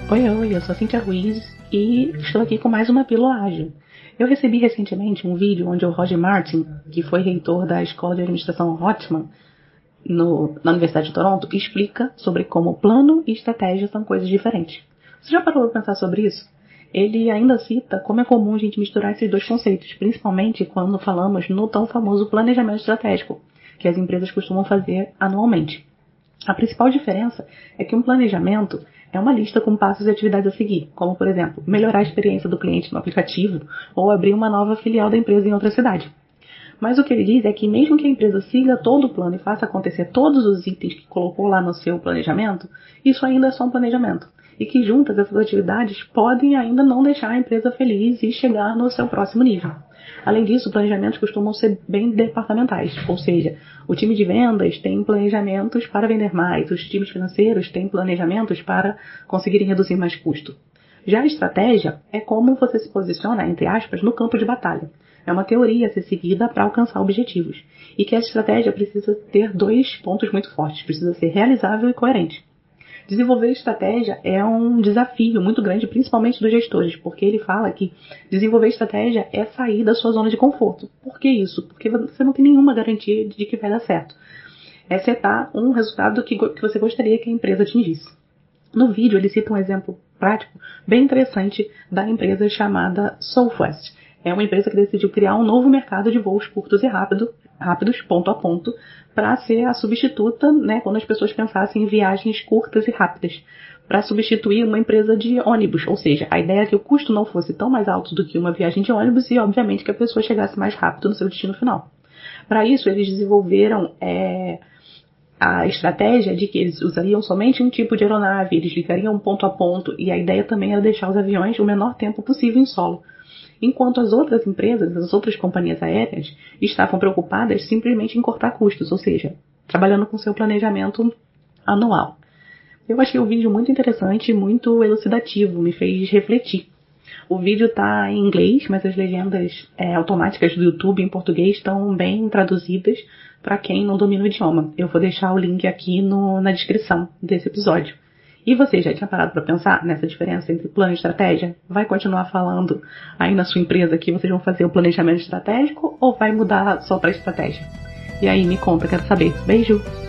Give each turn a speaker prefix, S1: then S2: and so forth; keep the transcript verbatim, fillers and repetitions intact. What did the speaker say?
S1: Oi, oi, eu sou a Cíntia Ruiz e estou aqui com mais uma Pílula Ágil. Eu recebi recentemente um vídeo onde o Roger Martin, que foi reitor da Escola de Administração Rotman no, na Universidade de Toronto, explica sobre como plano e estratégia são coisas diferentes. Você já parou para pensar sobre isso? Ele ainda cita como é comum a gente misturar esses dois conceitos, principalmente quando falamos no tão famoso planejamento estratégico, que as empresas costumam fazer anualmente. A principal diferença é que um planejamento é uma lista com passos e atividades a seguir, como, por exemplo, melhorar a experiência do cliente no aplicativo ou abrir uma nova filial da empresa em outra cidade. Mas o que ele diz é que mesmo que a empresa siga todo o plano e faça acontecer todos os itens que colocou lá no seu planejamento, isso ainda é só um planejamento. E que juntas essas atividades podem ainda não deixar a empresa feliz e chegar no seu próximo nível. Além disso, planejamentos costumam ser bem departamentais, ou seja, o time de vendas tem planejamentos para vender mais, os times financeiros têm planejamentos para conseguirem reduzir mais custo. Já a estratégia é como você se posiciona, entre aspas, no campo de batalha. É uma teoria a ser seguida para alcançar objetivos. E que a estratégia precisa ter dois pontos muito fortes, precisa ser realizável e coerente. Desenvolver estratégia é um desafio muito grande, principalmente dos gestores, porque ele fala que desenvolver estratégia é sair da sua zona de conforto. Por que isso? Porque você não tem nenhuma garantia de que vai dar certo. É setar um resultado que, que você gostaria que a empresa atingisse. No vídeo ele cita um exemplo prático bem interessante da empresa chamada Southwest. É uma empresa que decidiu criar um novo mercado de voos curtos e rápido, rápidos, ponto a ponto, para ser a substituta, né, quando as pessoas pensassem em viagens curtas e rápidas, para substituir uma empresa de ônibus. Ou seja, a ideia é que o custo não fosse tão mais alto do que uma viagem de ônibus e, obviamente, que a pessoa chegasse mais rápido no seu destino final. Para isso, eles desenvolveram é, a estratégia de que eles usariam somente um tipo de aeronave, eles ligariam ponto a ponto, e a ideia também era deixar os aviões o menor tempo possível em solo. Enquanto as outras empresas, as outras companhias aéreas, estavam preocupadas simplesmente em cortar custos, ou seja, trabalhando com seu planejamento anual. Eu achei o vídeo muito interessante e muito elucidativo, me fez refletir. O vídeo está em inglês, mas as legendas é, automáticas do YouTube em português estão bem traduzidas para quem não domina o idioma. Eu vou deixar o link aqui no, na descrição desse episódio. E você já tinha parado para pensar nessa diferença entre plano e estratégia? Vai continuar falando aí na sua empresa que vocês vão fazer o planejamento estratégico ou vai mudar só para estratégia? E aí, me conta, quero saber. Beijo!